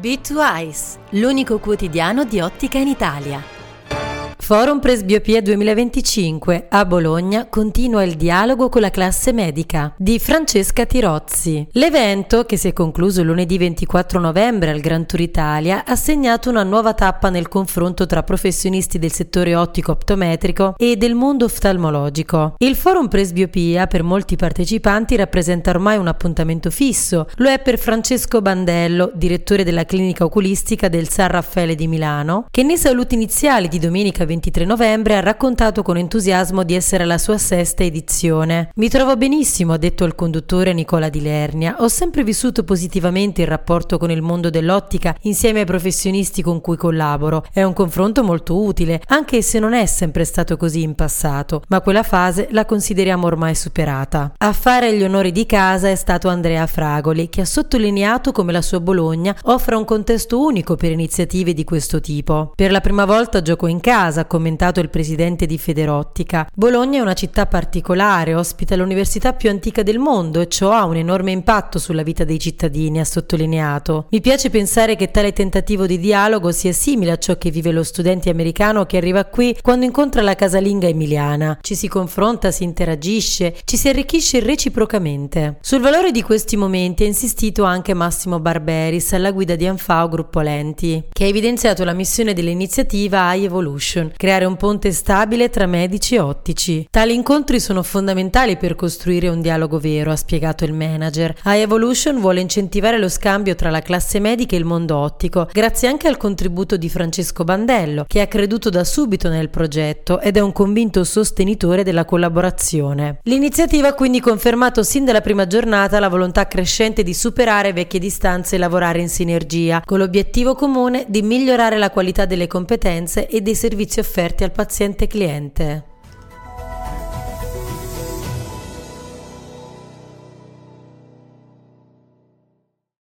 B2Eyes, l'unico quotidiano di ottica in Italia. Forum Presbiopia 2025. A Bologna continua il dialogo con la classe medica di Francesca Tirozzi. L'evento, che si è concluso lunedì 24 novembre al Grand Tour Italia, ha segnato una nuova tappa nel confronto tra professionisti del settore ottico-optometrico e del mondo oftalmologico. Il Forum Presbiopia per molti partecipanti rappresenta ormai un appuntamento fisso. Lo è per Francesco Bandello, direttore della clinica oculistica del San Raffaele di Milano, che nei saluti iniziali di domenica 23 novembre ha raccontato con entusiasmo di essere alla sua sesta edizione. Mi trovo benissimo, ha detto il conduttore Nicola Di Lernia. Ho sempre vissuto positivamente il rapporto con il mondo dell'ottica insieme ai professionisti con cui collaboro. È un confronto molto utile, anche se non è sempre stato così in passato, ma quella fase la consideriamo ormai superata. A fare gli onori di casa è stato Andrea Fragoli, che ha sottolineato come la sua Bologna offra un contesto unico per iniziative di questo tipo. Per la prima volta gioco in casa, ha commentato il presidente di Federottica. Bologna è una città particolare, ospita l'università più antica del mondo e ciò ha un enorme impatto sulla vita dei cittadini, ha sottolineato. Mi piace pensare che tale tentativo di dialogo sia simile a ciò che vive lo studente americano che arriva qui quando incontra la casalinga emiliana. Ci si confronta, si interagisce, ci si arricchisce reciprocamente. Sul valore di questi momenti ha insistito anche Massimo Barberis, alla guida di Anfao Gruppo Lenti, che ha evidenziato la missione dell'iniziativa Eye Evolution: creare un ponte stabile tra medici e ottici. Tali incontri sono fondamentali per costruire un dialogo vero, ha spiegato il manager. Eye Evolution vuole incentivare lo scambio tra la classe medica e il mondo ottico, grazie anche al contributo di Francesco Bandello, che ha creduto da subito nel progetto ed è un convinto sostenitore della collaborazione. L'iniziativa ha quindi confermato sin dalla prima giornata la volontà crescente di superare vecchie distanze e lavorare in sinergia, con l'obiettivo comune di migliorare la qualità delle competenze e dei servizi offerti al paziente cliente.